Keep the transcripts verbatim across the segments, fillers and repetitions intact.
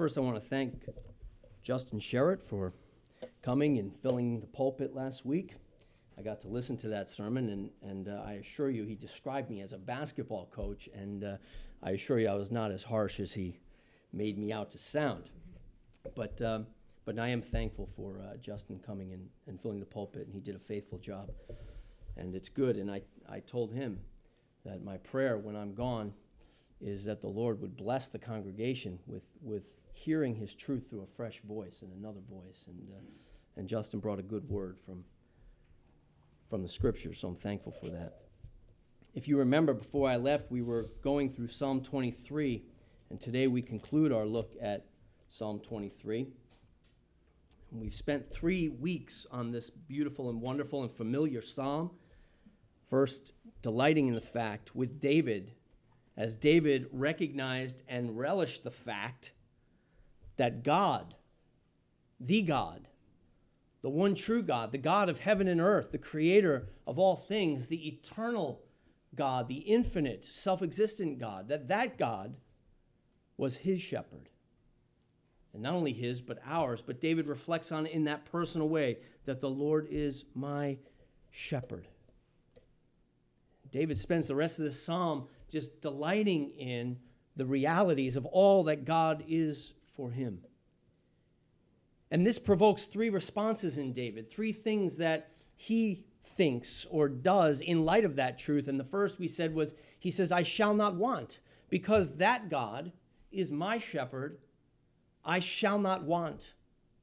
First, I want to thank Justin Sherritt for coming and filling the pulpit last week. I got to listen to that sermon, and, and uh, I assure you, he described me as a basketball coach, and uh, I assure you I was not as harsh as he made me out to sound. But um, but I am thankful for uh, Justin coming and, and filling the pulpit, and he did a faithful job. And it's good, and I, I told him that my prayer when I'm gone is that the Lord would bless the congregation with, with hearing his truth through a fresh voice and another voice. And uh, and Justin brought a good word from from the scripture, so I'm thankful for that. If you remember, before I left, we were going through Psalm twenty-three, and today we conclude our look at Psalm twenty-three. And we've spent three weeks on this beautiful and wonderful and familiar psalm. First, delighting in the fact with David, as David recognized and relished the fact that God, the God, the one true God, the God of heaven and earth, the creator of all things, the eternal God, the infinite, self-existent God, that that God was his shepherd. And not only his, but ours. But David reflects on it in that personal way, that the Lord is my shepherd. David spends the rest of this psalm just delighting in the realities of all that God is for him. And this provokes three responses in David, three things that he thinks or does in light of that truth. And the first we said was, he says, I shall not want, because that God is my shepherd, I shall not want.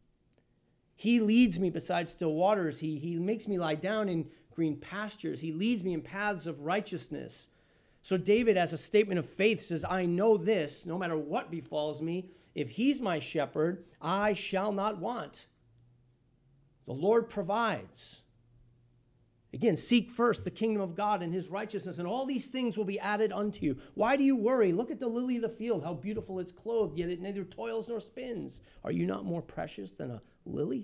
He leads me beside still waters. He, he makes me lie down in green pastures. He leads me in paths of righteousness. So David, as a statement of faith, says, I know this, no matter what befalls me, if he's my shepherd, I shall not want. The Lord provides. Again, seek first the kingdom of God and his righteousness, and all these things will be added unto you. Why do you worry? Look at the lily of the field, how beautiful it's clothed, yet it neither toils nor spins. Are you not more precious than a lily?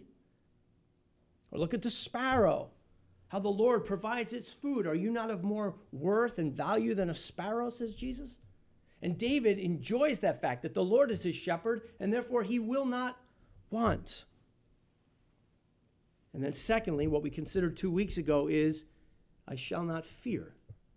Or look at the sparrow, how the Lord provides its food. Are you not of more worth and value than a sparrow, says Jesus? And David enjoys that fact that the Lord is his shepherd, and therefore he will not want. And then secondly, what we considered two weeks ago is, I shall not fear.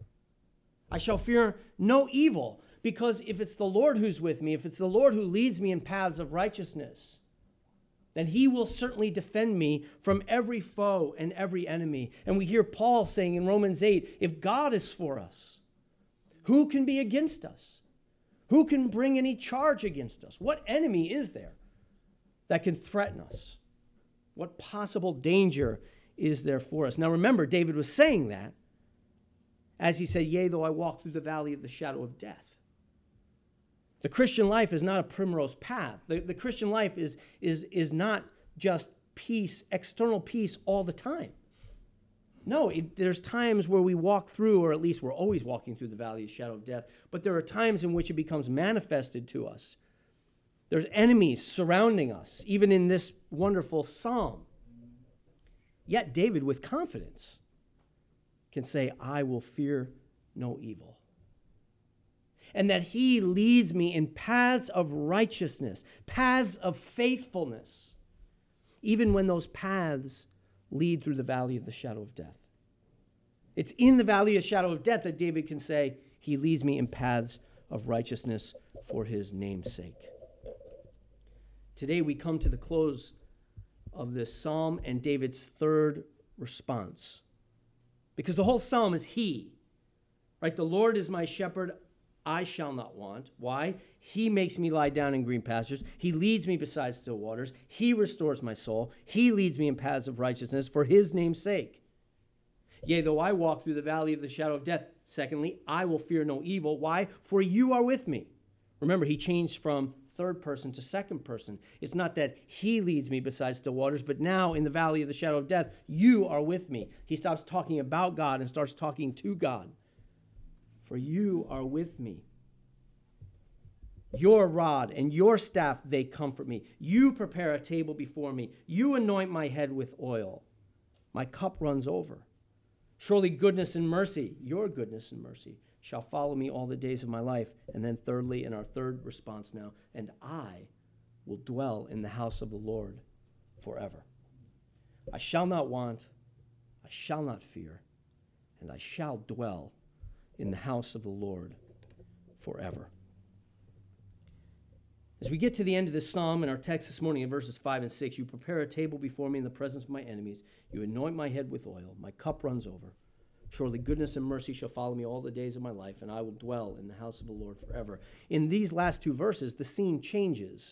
I shall fear no evil, because if it's the Lord who's with me, if it's the Lord who leads me in paths of righteousness, then he will certainly defend me from every foe and every enemy. And we hear Paul saying in Romans eight, if God is for us, who can be against us? Who can bring any charge against us? What enemy is there that can threaten us? What possible danger is there for us? Now remember, David was saying that as he said, yea, though I walk through the valley of the shadow of death. The Christian life is not a primrose path. The, the Christian life is, is, is not just peace, external peace all the time. No, it, there's times where we walk through, or at least we're always walking through the valley of the shadow of death, but there are times in which it becomes manifested to us. There's enemies surrounding us, even in this wonderful psalm. Yet David, with confidence, can say, I will fear no evil. And that he leads me in paths of righteousness, paths of faithfulness, even when those paths lead through the valley of the shadow of death. It's in the valley of shadow of death that David can say, he leads me in paths of righteousness for his name's sake. Today we come to the close of this psalm and David's third response. Because the whole psalm is he. Right? The Lord is my shepherd, I shall not want. Why? He makes me lie down in green pastures. He leads me beside still waters. He restores my soul. He leads me in paths of righteousness for his name's sake. Yea, though I walk through the valley of the shadow of death, secondly, I will fear no evil. Why? For you are with me. Remember, he changed from third person to second person. It's not that he leads me beside still waters, but now in the valley of the shadow of death, you are with me. He stops talking about God and starts talking to God. For you are with me. Your rod and your staff, they comfort me. You prepare a table before me. You anoint my head with oil. My cup runs over. Surely goodness and mercy, your goodness and mercy, shall follow me all the days of my life. And then thirdly, in our third response now, and I will dwell in the house of the Lord forever. I shall not want, I shall not fear, and I shall dwell in the house of the Lord forever. As we get to the end of this psalm in our text this morning in verses five and six, you prepare a table before me in the presence of my enemies. You anoint my head with oil. My cup runs over. Surely goodness and mercy shall follow me all the days of my life, and I will dwell in the house of the Lord forever. In these last two verses, the scene changes.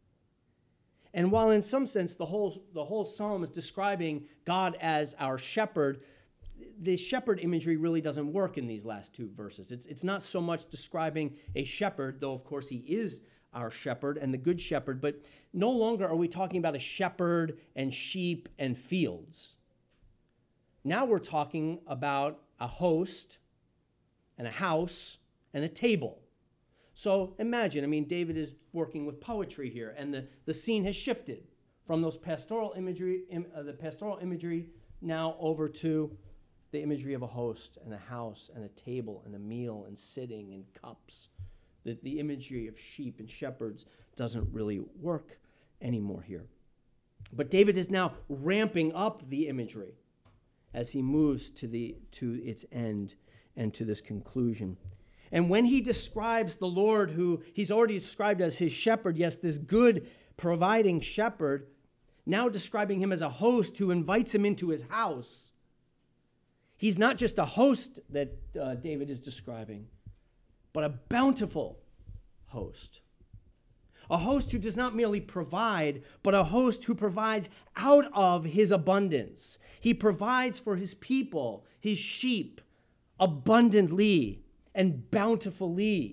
And while in some sense the whole, the whole psalm is describing God as our shepherd, the shepherd imagery really doesn't work in these last two verses. It's, it's not so much describing a shepherd, though of course he is our shepherd and the good shepherd, but no longer are we talking about a shepherd and sheep and fields. Now we're talking about a host and a house and a table. So imagine, I mean, David is working with poetry here, and the, the scene has shifted from those pastoral imagery, im, uh, the pastoral imagery now over to the imagery of a host and a house and a table and a meal and sitting and cups. The, the imagery of sheep and shepherds doesn't really work anymore here. But David is now ramping up the imagery as he moves to the to its end and to this conclusion. And when he describes the Lord, who he's already described as his shepherd, yes, this good providing shepherd, now describing him as a host who invites him into his house. He's not just a host that uh, David is describing, but a bountiful host. A host who does not merely provide, but a host who provides out of his abundance. He provides for his people, his sheep, abundantly and bountifully.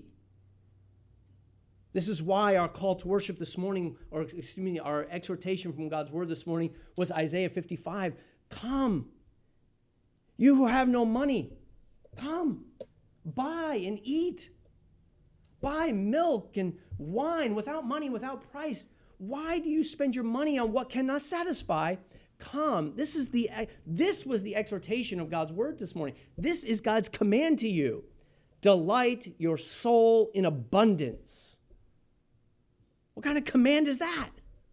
This is why our call to worship this morning, or excuse me, our exhortation from God's word this morning was Isaiah fifty-five. Come, you who have no money, come, buy and eat. Buy milk and wine without money, without price. Why do you spend your money on what cannot satisfy? Come. This is the this was the exhortation of God's word this morning. This is God's command to you. Delight your soul in abundance. What kind of command is that?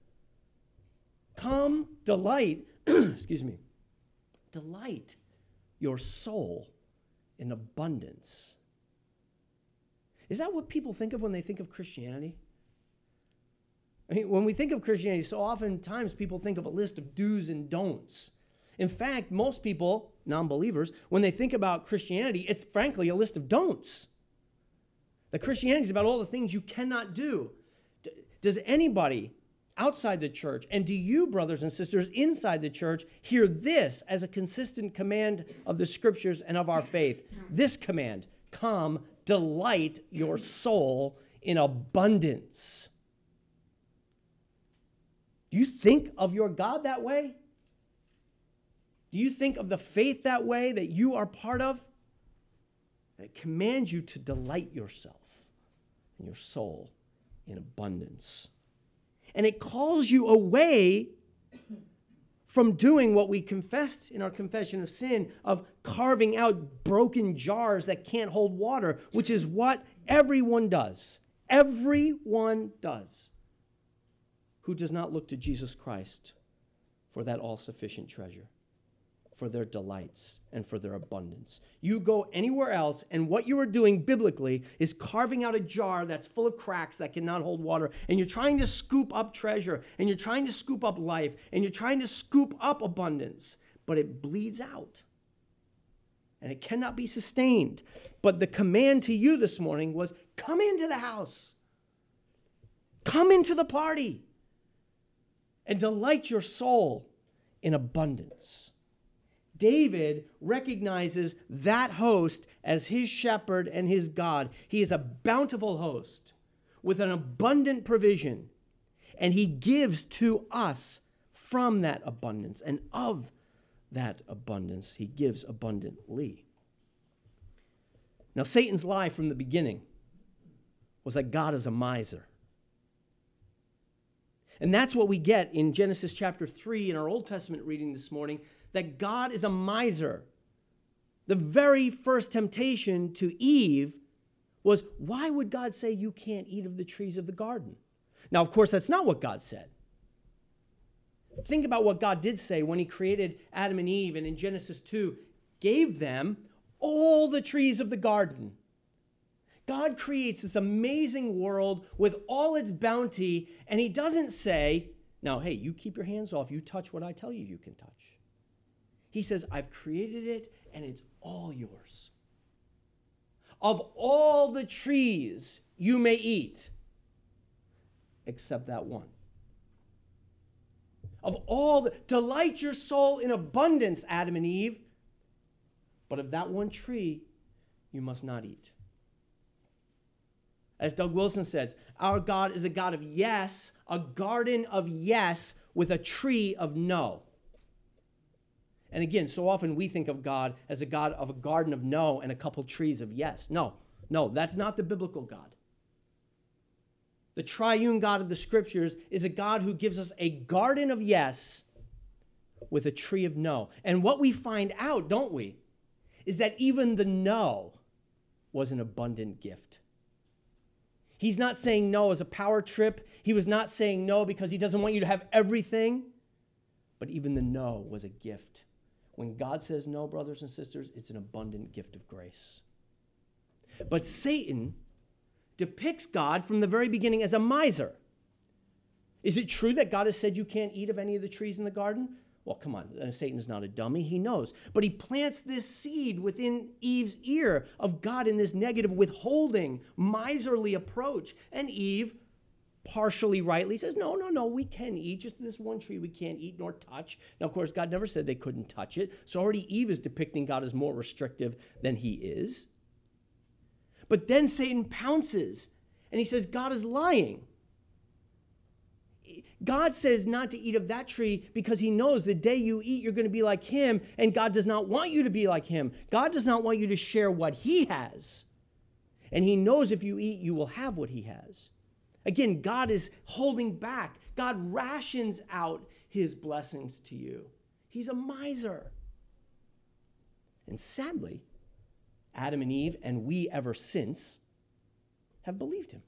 Come, delight, excuse me, delight your soul in abundance. Is that what people think of when they think of Christianity? I mean, when we think of Christianity, so oftentimes people think of a list of do's and don'ts. In fact, most people, non-believers, when they think about Christianity, it's frankly a list of don'ts. That Christianity is about all the things you cannot do. D- does anybody outside the church, and do you, brothers and sisters, inside the church, hear this as a consistent command of the Scriptures and of our faith? This command, come, delight your soul in abundance. Do you think of your God that way? Do you think of the faith that way that you are part of? It commands you to delight yourself and your soul in abundance. And it calls you away from doing what we confessed in our confession of sin, of carving out broken jars that can't hold water, which is what everyone does. Everyone does who does not look to Jesus Christ for that all-sufficient treasure, for their delights and for their abundance. You go anywhere else, and what you are doing biblically is carving out a jar that's full of cracks that cannot hold water, and you're trying to scoop up treasure, and you're trying to scoop up life, and you're trying to scoop up abundance, but it bleeds out, and it cannot be sustained. But the command to you this morning was, come into the house. Come into the party and delight your soul in abundance. David recognizes that host as his shepherd and his God. He is a bountiful host with an abundant provision, and he gives to us from that abundance, and of that abundance he gives abundantly. Now, Satan's lie from the beginning was that God is a miser. And that's what we get in Genesis chapter three in our Old Testament reading this morning, that God is a miser. The very first temptation to Eve was, why would God say you can't eat of the trees of the garden? Now, of course, that's not what God said. Think about what God did say when he created Adam and Eve, and in Genesis two, gave them all the trees of the garden. God creates this amazing world with all its bounty, and he doesn't say, now, hey, you keep your hands off, you touch what I tell you you can touch. He says, I've created it, and it's all yours. Of all the trees you may eat, except that one. Of all the, delight your soul in abundance, Adam and Eve, but of that one tree you must not eat. As Doug Wilson says, our God is a God of yes, a garden of yes with a tree of no. And again, so often we think of God as a God of a garden of no and a couple trees of yes. No, no, that's not the biblical God. The triune God of the Scriptures is a God who gives us a garden of yes with a tree of no. And what we find out, don't we, is that even the no was an abundant gift. He's not saying no as a power trip. He was not saying no because he doesn't want you to have everything. But even the no was a gift. When God says no, brothers and sisters, it's an abundant gift of grace. But Satan depicts God from the very beginning as a miser. Is it true that God has said you can't eat of any of the trees in the garden? Well, come on, Satan's not a dummy, he knows. But he plants this seed within Eve's ear of God in this negative, withholding, miserly approach. And Eve, partially rightly, says, no, no, no, we can eat. Just this one tree we can't eat nor touch. Now, of course, God never said they couldn't touch it. So already Eve is depicting God as more restrictive than he is. But then Satan pounces, and he says, God is lying. God says not to eat of that tree because he knows the day you eat, you're going to be like him, and God does not want you to be like him. God does not want you to share what he has. And he knows if you eat, you will have what he has. Again, God is holding back. God rations out his blessings to you. He's a miser. And sadly, Adam and Eve, and we ever since, have believed him.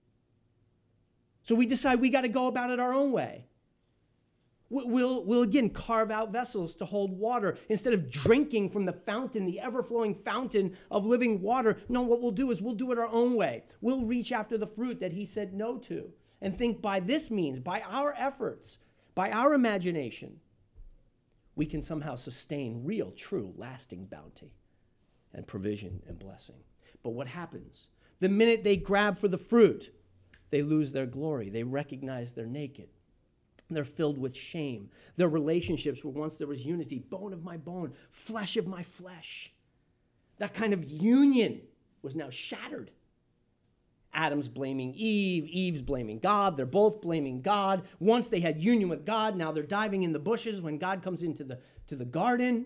So we decide we got to go about it our own way. We'll, we'll again carve out vessels to hold water instead of drinking from the fountain, the ever-flowing fountain of living water. No, what we'll do is we'll do it our own way. We'll reach after the fruit that he said no to and think by this means, by our efforts, by our imagination, we can somehow sustain real, true, lasting bounty and provision and blessing. But what happens? The minute they grab for the fruit, they lose their glory. They recognize they're naked. They're filled with shame. Their relationships where once there was unity, bone of my bone, flesh of my flesh. That kind of union was now shattered. Adam's blaming Eve. Eve's blaming God. They're both blaming God. Once they had union with God, now they're diving in the bushes when God comes into the, to the garden.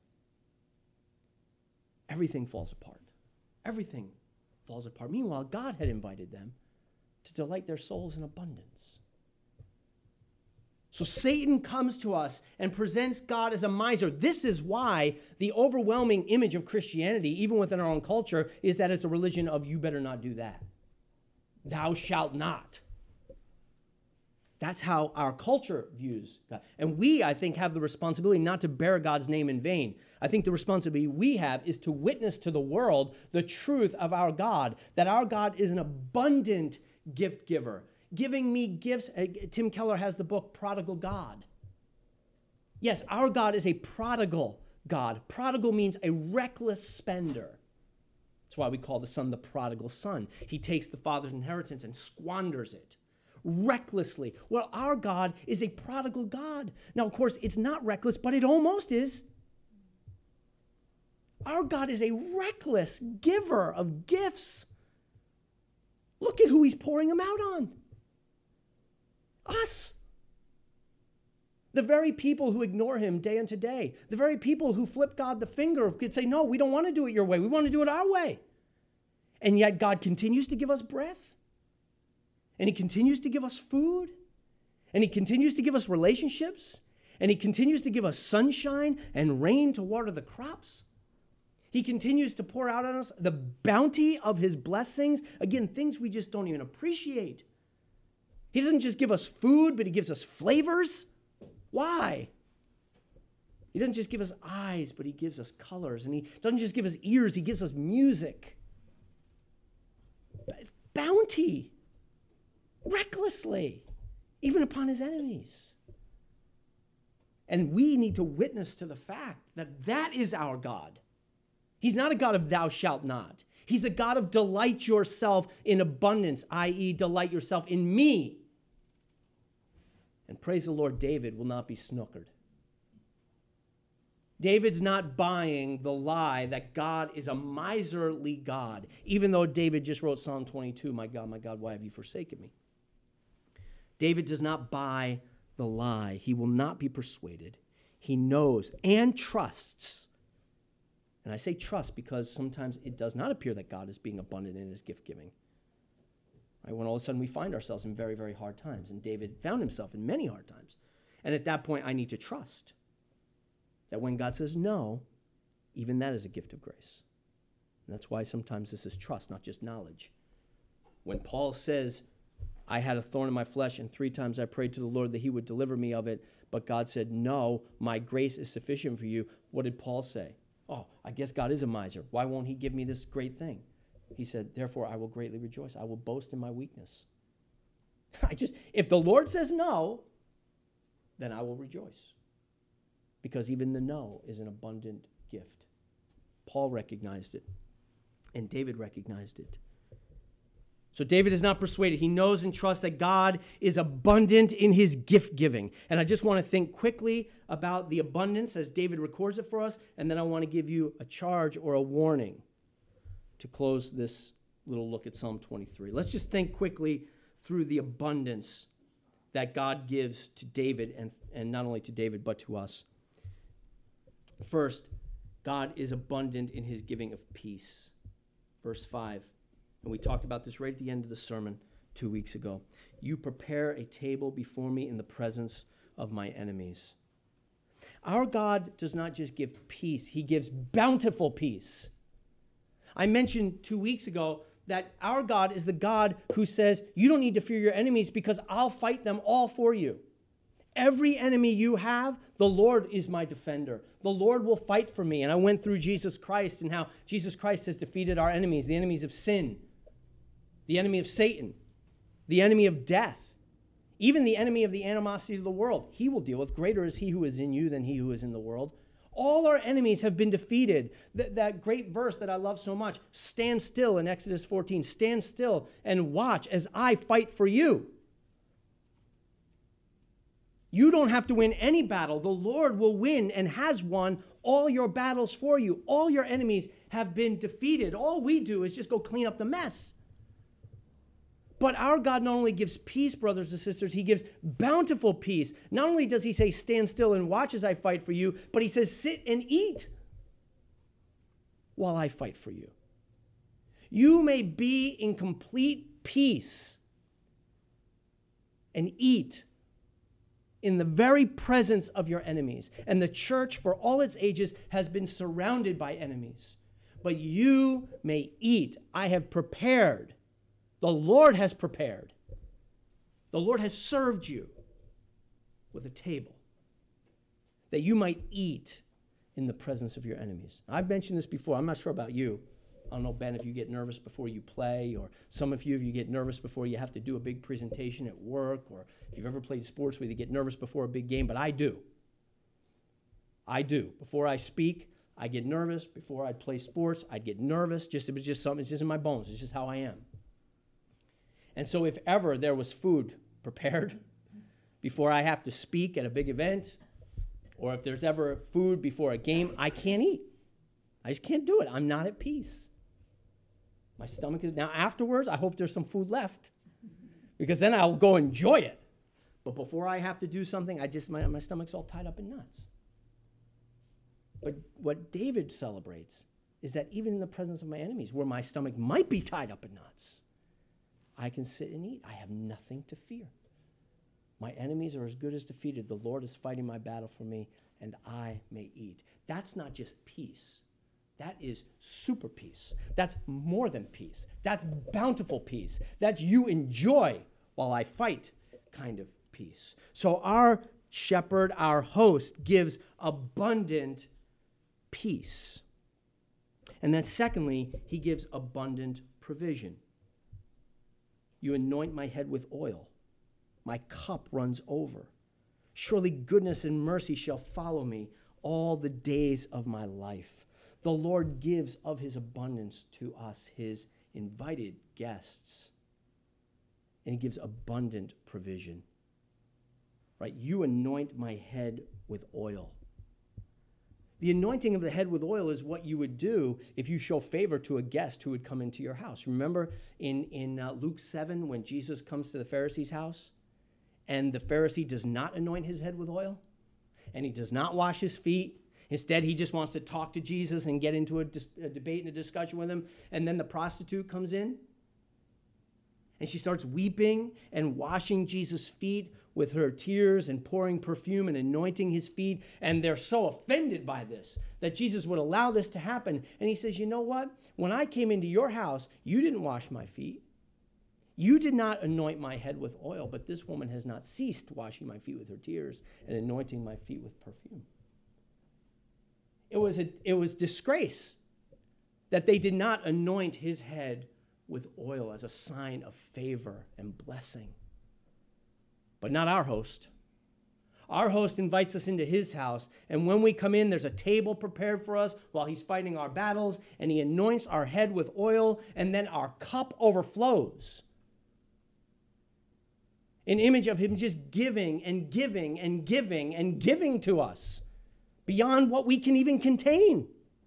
Everything falls apart. Everything falls apart. Meanwhile, God had invited them to delight their souls in abundance. So Satan comes to us and presents God as a miser. This is why the overwhelming image of Christianity, even within our own culture, is that it's a religion of you better not do that. Thou shalt not. That's how our culture views God. And we, I think, have the responsibility not to bear God's name in vain. I think the responsibility we have is to witness to the world the truth of our God, that our God is an abundant gift giver, giving me gifts. Uh, Tim Keller has the book Prodigal God. Yes, our God is a prodigal God. Prodigal means a reckless spender. That's why we call the son the prodigal son. He takes the father's inheritance and squanders it recklessly. Well, our God is a prodigal God. Now, of course, it's not reckless, but it almost is. Our God is a reckless giver of gifts. Look at who he's pouring them out on. Us. The very people who ignore him day into day. The very people who flip God the finger could say, no, we don't want to do it your way. We want to do it our way. And yet God continues to give us breath. And he continues to give us food. And he continues to give us relationships. And he continues to give us sunshine and rain to water the crops. He continues to pour out on us the bounty of his blessings. Again, things we just don't even appreciate. He doesn't just give us food, but he gives us flavors. Why? He doesn't just give us eyes, but he gives us colors. And he doesn't just give us ears, he gives us music. Bounty. Recklessly. Even upon his enemies. And we need to witness to the fact that that is our God. He's not a God of thou shalt not. He's a God of delight yourself in abundance, that is delight yourself in me. And praise the Lord, David will not be snookered. David's not buying the lie that God is a miserly God, even though David just wrote Psalm twenty-two, my God, my God, why have you forsaken me? David does not buy the lie. He will not be persuaded. He knows and trusts. And I say trust because sometimes it does not appear that God is being abundant in his gift giving. Right? When all of a sudden we find ourselves in very, very hard times. And David found himself in many hard times. And at that point, I need to trust that when God says no, even that is a gift of grace. And that's why sometimes this is trust, not just knowledge. When Paul says, I had a thorn in my flesh, and three times I prayed to the Lord that he would deliver me of it, but God said, no, my grace is sufficient for you. What did Paul say? Oh, I guess God is a miser. Why won't he give me this great thing? He said, therefore, I will greatly rejoice. I will boast in my weakness. I just, if the Lord says no, then I will rejoice. Because even the no is an abundant gift. Paul recognized it, and David recognized it. So David is not persuaded. He knows and trusts that God is abundant in his gift giving. And I just want to think quickly about the abundance as David records it for us, and then I want to give you a charge or a warning to close this little look at Psalm twenty-three. Let's just think quickly through the abundance that God gives to David, and, and not only to David, but to us. First, God is abundant in his giving of peace. Verse five. And we talked about this right at the end of the sermon two weeks ago. You prepare a table before me in the presence of my enemies. Our God does not just give peace, he gives bountiful peace. I mentioned two weeks ago that our God is the God who says, you don't need to fear your enemies because I'll fight them all for you. Every enemy you have, the Lord is my defender. The Lord will fight for me. And I went through Jesus Christ and how Jesus Christ has defeated our enemies, the enemies of sin, the enemy of Satan, the enemy of death, even the enemy of the animosity of the world. He will deal with. Greater is he who is in you than he who is in the world. All our enemies have been defeated. Th- that great verse that I love so much, stand still in Exodus fourteen, stand still and watch as I fight for you. You don't have to win any battle. The Lord will win and has won all your battles for you. All your enemies have been defeated. All we do is just go clean up the mess. But our God not only gives peace, brothers and sisters, he gives bountiful peace. Not only does he say, stand still and watch as I fight for you, but he says, sit and eat while I fight for you. You may be in complete peace and eat in the very presence of your enemies. And the church, for all its ages, has been surrounded by enemies. But you may eat. I have prepared. The Lord has prepared. The Lord has served you with a table that you might eat in the presence of your enemies. I've mentioned this before. I'm not sure about you. I don't know, Ben, if you get nervous before you play, or some of you, if you get nervous before you have to do a big presentation at work, or if you've ever played sports where you get nervous before a big game, but I do. I do. Before I speak, I get nervous. Before I play sports, I'd get nervous. Just it was just something, it's just in my bones. It's just how I am. And so if ever there was food prepared before I have to speak at a big event, or if there's ever food before a game, I can't eat. I just can't do it. I'm not at peace. My stomach is, now afterwards, I hope there's some food left, because then I'll go enjoy it. But before I have to do something, I just, my, my stomach's all tied up in knots. But what David celebrates is that even in the presence of my enemies, where my stomach might be tied up in knots, I can sit and eat. I have nothing to fear. My enemies are as good as defeated. The Lord is fighting my battle for me, and I may eat. That's not just peace. That is super peace. That's more than peace. That's bountiful peace. That's you enjoy while I fight. kind of peace. So our shepherd, our host, gives abundant peace. And then secondly, he gives abundant provision. You anoint my head with oil. My cup runs over. Surely goodness and mercy shall follow me all the days of my life. The Lord gives of his abundance to us, his invited guests. And he gives abundant provision. Right? You anoint my head with oil. The anointing of the head with oil is what you would do if you show favor to a guest who would come into your house. Remember in, in uh, Luke seven when Jesus comes to the Pharisee's house and the Pharisee does not anoint his head with oil and he does not wash his feet. Instead, he just wants to talk to Jesus and get into a, dis- a debate and a discussion with him. And then the prostitute comes in and she starts weeping and washing Jesus' feet with her tears and pouring perfume and anointing his feet. And they're so offended by this that Jesus would allow this to happen. And he says, you know what? When I came into your house, you didn't wash my feet. You did not anoint my head with oil, but this woman has not ceased washing my feet with her tears and anointing my feet with perfume. It was a, it was disgrace that they did not anoint his head with oil as a sign of favor and blessing. But not our host. Our host invites us into his house, and when we come in, there's a table prepared for us while he's fighting our battles, and he anoints our head with oil, and then our cup overflows. An image of him just giving and giving and giving and giving to us beyond what we can even contain.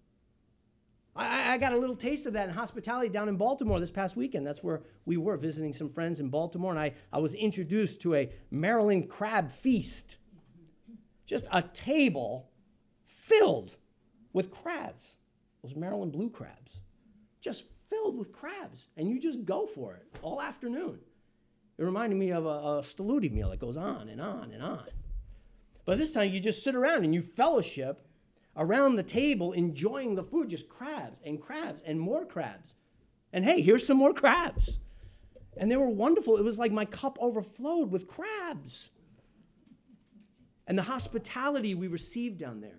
I, I got a little taste of that in hospitality down in Baltimore this past weekend. That's where we were visiting some friends in Baltimore, and I, I was introduced to a Maryland crab feast. Just a table filled with crabs, those Maryland blue crabs, just filled with crabs, and you just go for it all afternoon. It reminded me of a, a Staludi meal that goes on and on and on. But this time you just sit around and you fellowship around the table enjoying the food, just crabs and crabs and more crabs. And hey, here's some more crabs. And they were wonderful. It was like my cup overflowed with crabs. And the hospitality we received down there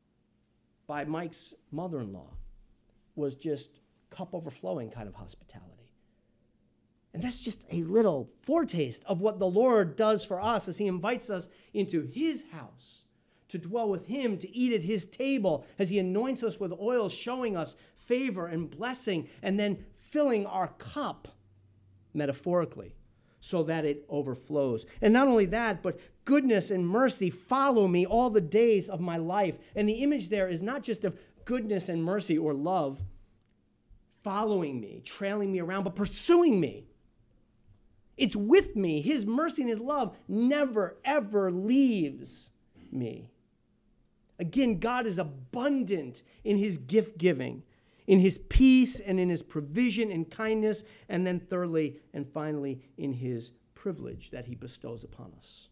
by Mike's mother-in-law was just cup overflowing kind of hospitality. And that's just a little foretaste of what the Lord does for us as he invites us into his house, to dwell with him, to eat at his table, as he anoints us with oil, showing us favor and blessing, and then filling our cup, metaphorically, so that it overflows. And not only that, but goodness and mercy follow me all the days of my life. And the image there is not just of goodness and mercy or love following me, trailing me around, but pursuing me. It's with me. His mercy and his love never, ever leaves me. Again, God is abundant in his gift giving, in his peace and in his provision and kindness, and then thirdly and finally in his privilege that he bestows upon us.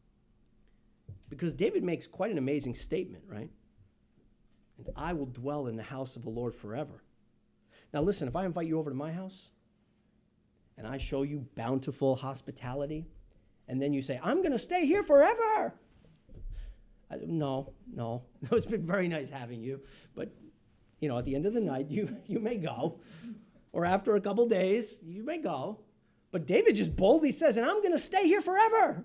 Because David makes quite an amazing statement, right? And I will dwell in the house of the Lord forever. Now listen, if I invite you over to my house, and I show you bountiful hospitality, and then you say, I'm going to stay here forever. I, no, no. It's been very nice having you. But, you know, at the end of the night, you, you may go. Or after a couple days, you may go. But David just boldly says, and I'm going to stay here forever.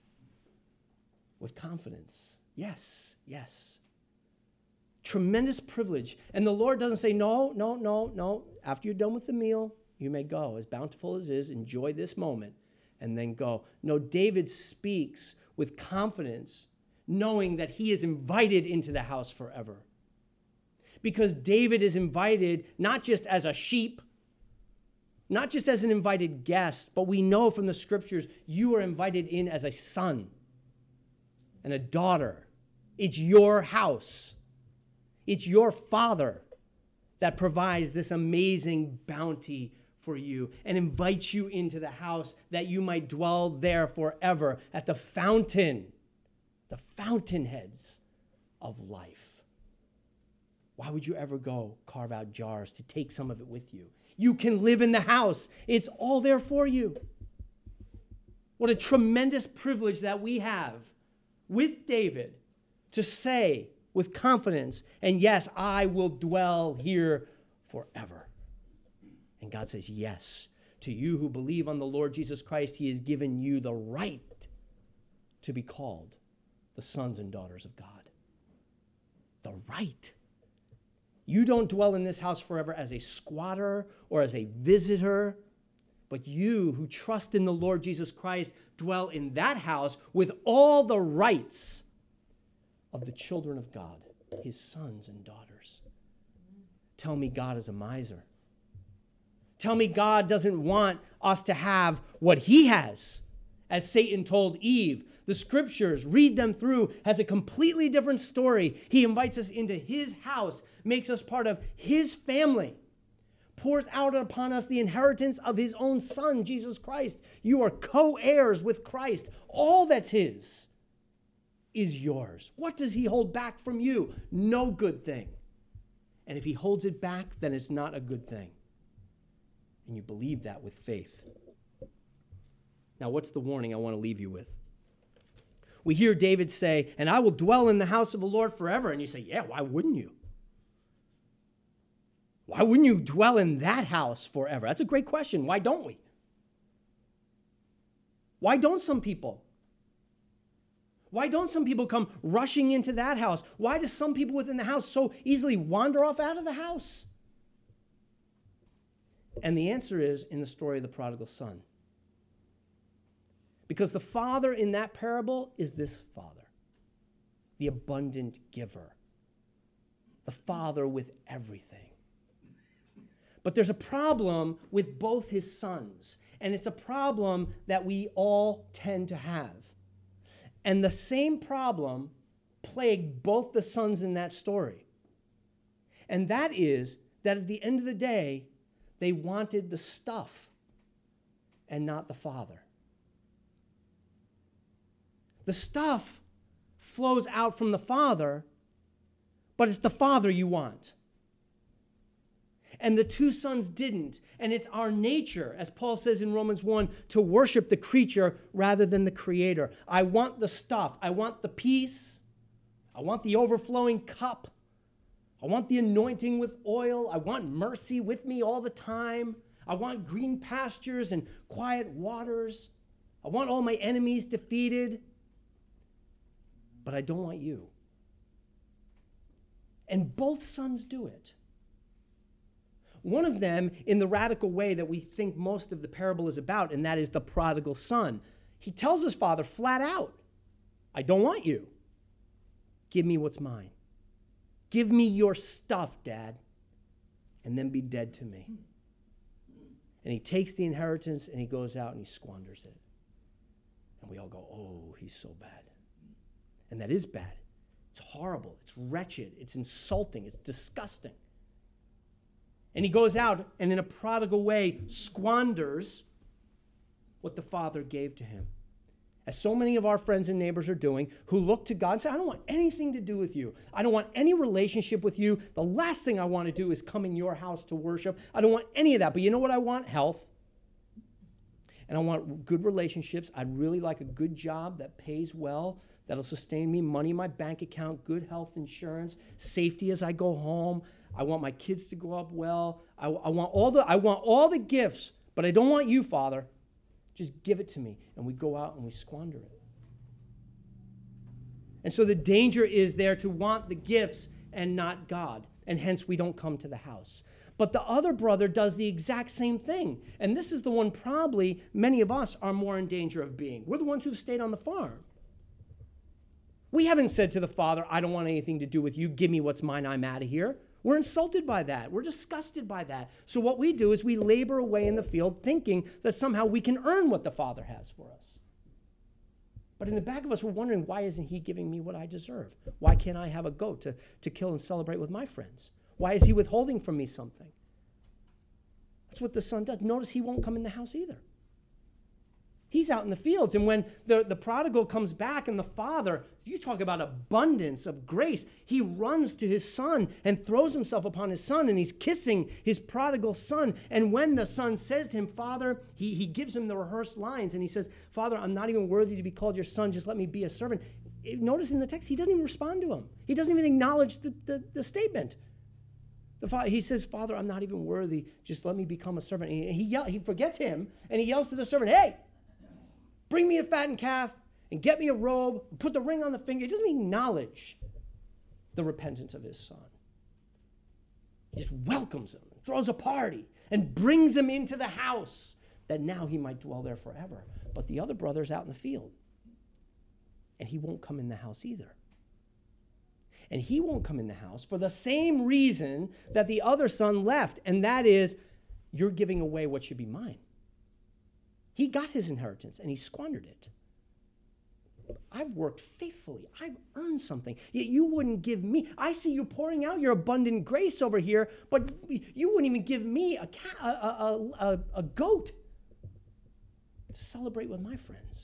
With confidence. Yes, yes. Tremendous privilege. And the Lord doesn't say, no, no, no, no. After you're done with the meal, you may go. As bountiful as it is, enjoy this moment and then go. No, David speaks with confidence, knowing that he is invited into the house forever. Because David is invited not just as a sheep, not just as an invited guest, but we know from the scriptures you are invited in as a son and a daughter. It's your house. It's your father that provides this amazing bounty for you and invites you into the house that you might dwell there forever at the fountain, the fountainheads of life. Why would you ever go carve out jars to take some of it with you? You can live in the house. It's all there for you. What a tremendous privilege that we have with David to say with confidence, and yes, I will dwell here forever. And God says, yes, to you who believe on the Lord Jesus Christ, he has given you the right to be called the sons and daughters of God. The right. You don't dwell in this house forever as a squatter or as a visitor, but you who trust in the Lord Jesus Christ dwell in that house with all the rights of the children of God, his sons and daughters. Tell me God is a miser. Tell me God doesn't want us to have what he has, as Satan told Eve. The scriptures, read them through, has a completely different story. He invites us into his house, makes us part of his family, pours out upon us the inheritance of his own son, Jesus Christ. You are co-heirs with Christ. All that's his is yours. What does he hold back from you? No good thing. And if he holds it back, then it's not a good thing. And you believe that with faith. Now, what's the warning I want to leave you with? We hear David say, and I will dwell in the house of the Lord forever. And you say, yeah, why wouldn't you? Why wouldn't you dwell in that house forever? That's a great question. Why don't we? Why don't some people? Why don't some people come rushing into that house? Why do some people within the house so easily wander off out of the house? And the answer is in the story of the prodigal son. Because the father in that parable is this father, the abundant giver, the father with everything. But there's a problem with both his sons, and it's a problem that we all tend to have. And the same problem plagued both the sons in that story. And that is that at the end of the day, they wanted the stuff and not the father. The stuff flows out from the father, but it's the father you want. And the two sons didn't. And it's our nature, as Paul says in Romans one, to worship the creature rather than the creator. I want the stuff. I want the peace. I want the overflowing cup. I want the anointing with oil. I want mercy with me all the time. I want green pastures and quiet waters. I want all my enemies defeated. But I don't want you. And both sons do it. One of them in the radical way that we think most of the parable is about, and that is the prodigal son. He tells his father flat out, I don't want you. Give me what's mine. Give me your stuff, Dad, and then be dead to me. And he takes the inheritance and he goes out and he squanders it. And we all go, oh, he's so bad. And that is bad. It's horrible. It's wretched. It's insulting. It's disgusting. And he goes out and in a prodigal way squanders what the Father gave to him. As so many of our friends and neighbors are doing, who look to God and say, I don't want anything to do with you. I don't want any relationship with you. The last thing I want to do is come in your house to worship. I don't want any of that. But you know what I want? Health. And I want good relationships. I'd really like a good job that pays well, that'll sustain me, money in my bank account, good health insurance, safety as I go home. I want my kids to grow up well. I, I want all the I want all the gifts, but I don't want you, Father. Just give it to me. And we go out and we squander it. And so the danger is there to want the gifts and not God. And hence we don't come to the house. But the other brother does the exact same thing. And this is the one probably many of us are more in danger of being. We're the ones who've stayed on the farm. We haven't said to the Father, I don't want anything to do with you. Give me what's mine. I'm out of here. We're insulted by that. We're disgusted by that. So what we do is we labor away in the field thinking that somehow we can earn what the Father has for us. But in the back of us, we're wondering, why isn't he giving me what I deserve? Why can't I have a goat to, to kill and celebrate with my friends? Why is he withholding from me something? That's what the son does. Notice he won't come in the house either. He's out in the fields. And when the, the prodigal comes back and the father, you talk about abundance of grace, he runs to his son and throws himself upon his son, and he's kissing his prodigal son. And when the son says to him, Father, he, he gives him the rehearsed lines, and he says, Father, I'm not even worthy to be called your son. Just let me be a servant. Notice in the text, he doesn't even respond to him. He doesn't even acknowledge the, the, the statement. The father, he says, Father, I'm not even worthy. Just let me become a servant. And he, he, yell, he forgets him, and he yells to the servant, hey, bring me a fattened calf and get me a robe, put the ring on the finger. He doesn't acknowledge the repentance of his son. He just welcomes him, throws a party, and brings him into the house that now he might dwell there forever. But the other brother's out in the field, and he won't come in the house either. And he won't come in the house for the same reason that the other son left, and that is, you're giving away what should be mine. He got his inheritance, and he squandered it. I've worked faithfully. I've earned something. Yet you wouldn't give me. I see you pouring out your abundant grace over here, but you wouldn't even give me a, cat, a, a, a, a goat to celebrate with my friends.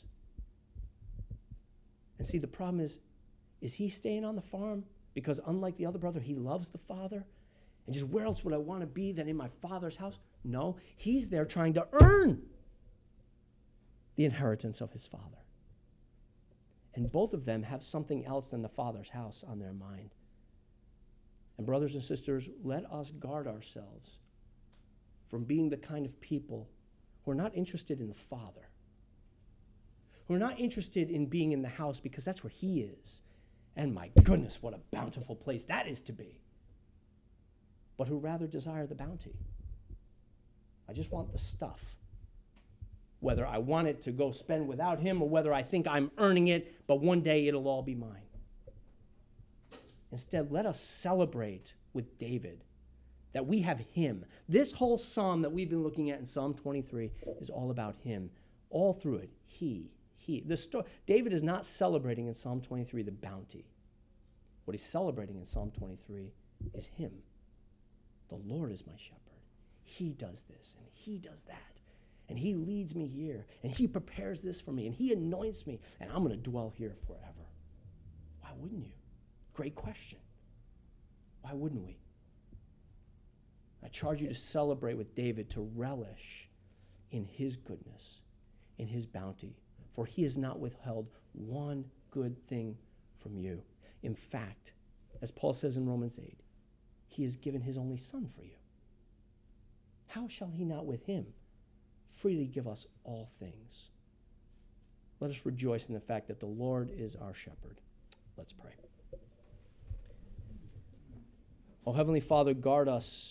And see, the problem is, is he staying on the farm? Because unlike the other brother, he loves the father. And just where else would I want to be than in my father's house? No, he's there trying to earn the inheritance of his father. And both of them have something else than the father's house on their mind. And brothers and sisters, let us guard ourselves from being the kind of people who are not interested in the Father, who are not interested in being in the house because that's where he is. And my goodness, what a bountiful place that is to be. But who rather desire the bounty. I just want the stuff. Whether I want it to go spend without him or whether I think I'm earning it, but one day it'll all be mine. Instead, let us celebrate with David that we have him. This whole psalm that we've been looking at in Psalm twenty-three is all about him. All through it, he, he. The sto- David is not celebrating in Psalm twenty-three the bounty. What he's celebrating in Psalm twenty-three is him. The Lord is my shepherd. He does this and he does that. And he leads me here, and he prepares this for me, and he anoints me, and I'm going to dwell here forever. Why wouldn't you? Great question. Why wouldn't we? I charge you to celebrate with David, to relish in his goodness, in his bounty, for he has not withheld one good thing from you. In fact, as Paul says in Romans eight, he has given his only son for you. How shall he not with him freely give us all things? Let us rejoice in the fact that the Lord is our shepherd. Let's pray. Oh, Heavenly Father, guard us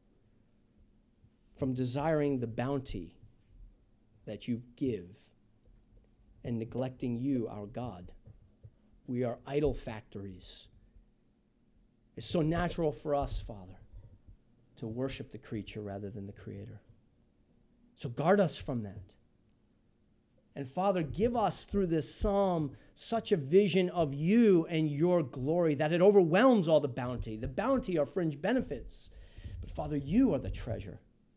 from desiring the bounty that you give and neglecting you, our God. We are idol factories. It's so natural for us, Father, to worship the creature rather than the Creator. So guard us from that. And Father, give us through this psalm such a vision of you and your glory that it overwhelms all the bounty. The bounty are fringe benefits. But Father, you are the treasure.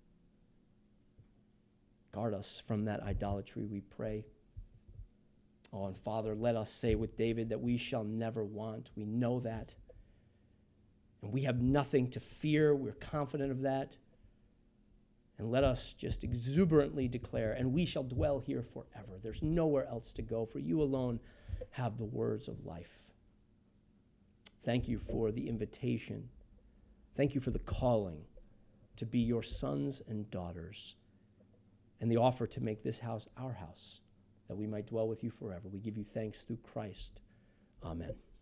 Guard us from that idolatry, we pray. Oh, and Father, let us say with David that we shall never want. We know that. And we have nothing to fear. We're confident of that. And let us just exuberantly declare, and we shall dwell here forever. There's nowhere else to go, for you alone have the words of life. Thank you for the invitation. Thank you for the calling to be your sons and daughters, and the offer to make this house our house, that we might dwell with you forever. We give you thanks through Christ. Amen.